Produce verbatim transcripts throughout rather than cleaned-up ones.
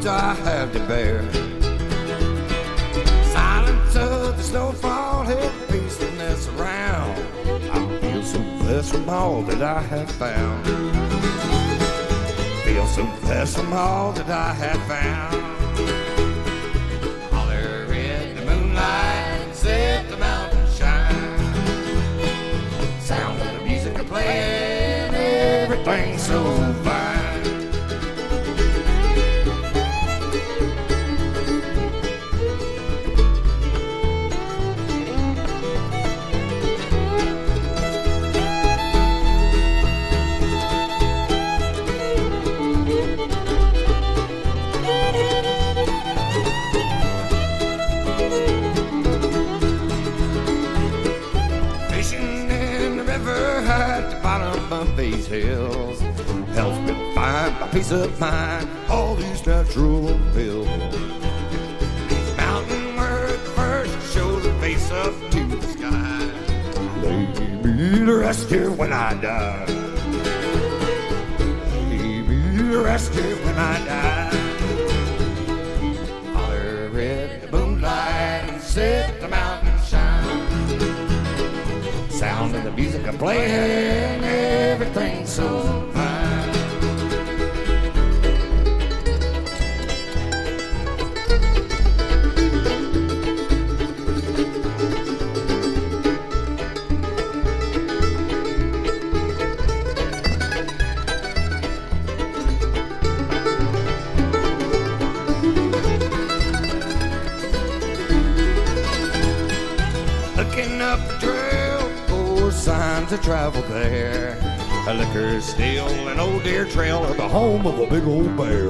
loads I have to bear. Silence of the snowfall, heavy peacefulness around. I feel so blessed from all that I have found. Feel so blessed from all that I have found. Holler in the moonlight, set the mountain shine. Sound of the music are playing, everything's so fine. These hills helps me find my peace of mind. All these natural hills, these mountain words first show the face up to the sky. Lay me to rest here when I die. Lay me to rest here when I die. Holler in the moonlight and set the mountain shine. Sound of the music I'm playing, everything's so fine. Looking up the trail, signs of travel there. A liquor still, an old deer trail, or the home of a big old bear.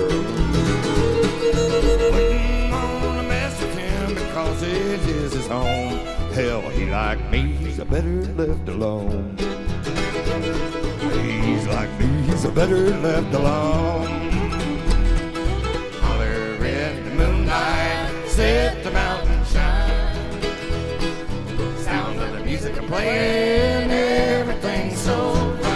Wouldn't wanna mess with him because it is his home. Hell, he like me, he's a better left alone. He's like me, he's a better left alone. Holler in the moonlight, set the mountain shine. Sound of the music I'm playing, everything's so fine.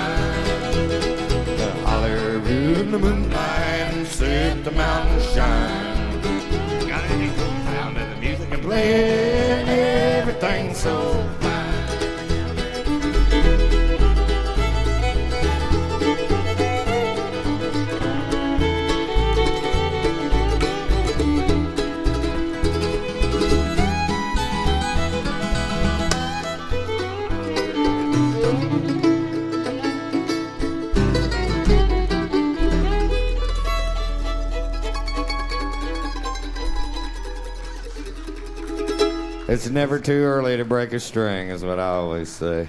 Holler in the moonlight and set the mountain shine. Got any sound of the music I'm playing, everything's so fine. It's never too early to break a string, is what I always say.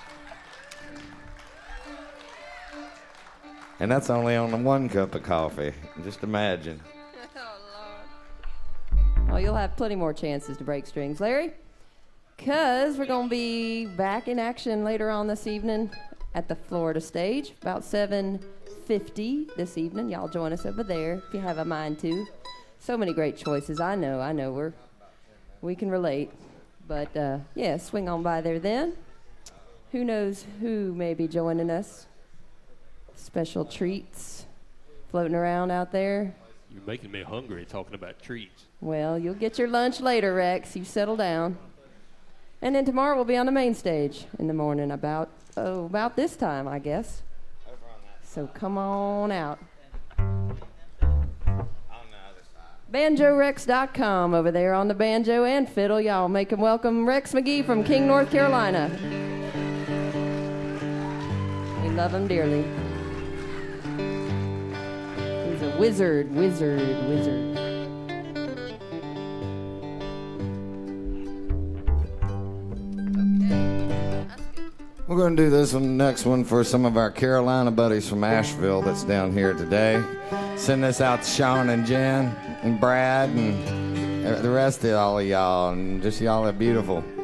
And that's only on the one cup of coffee. Just imagine. Oh, Lord. Well, you'll have plenty more chances to break strings, Larry. Because we're going to be back in action later on this evening at the Florida stage, about seven fifty this evening. Y'all join us over there if you have a mind to. So many great choices. I know, I know. We're... We can relate, but uh, yeah, swing on by there then. Who knows who may be joining us? Special treats floating around out there. You're making me hungry talking about treats. Well, you'll get your lunch later, Rex. You settle down. And then tomorrow we'll be on the main stage in the morning about, oh, about this time, I guess. So come on out. banjo rex dot com over there on the banjo and fiddle. Y'all make him welcome Rex McGee from King, North Carolina. We love him dearly. He's a wizard, wizard, wizard. We're going to do this one, next one for some of our Carolina buddies from Asheville that's down here today. Send this out to Sean and Jen and Brad and the rest of all of y'all, and just y'all are beautiful.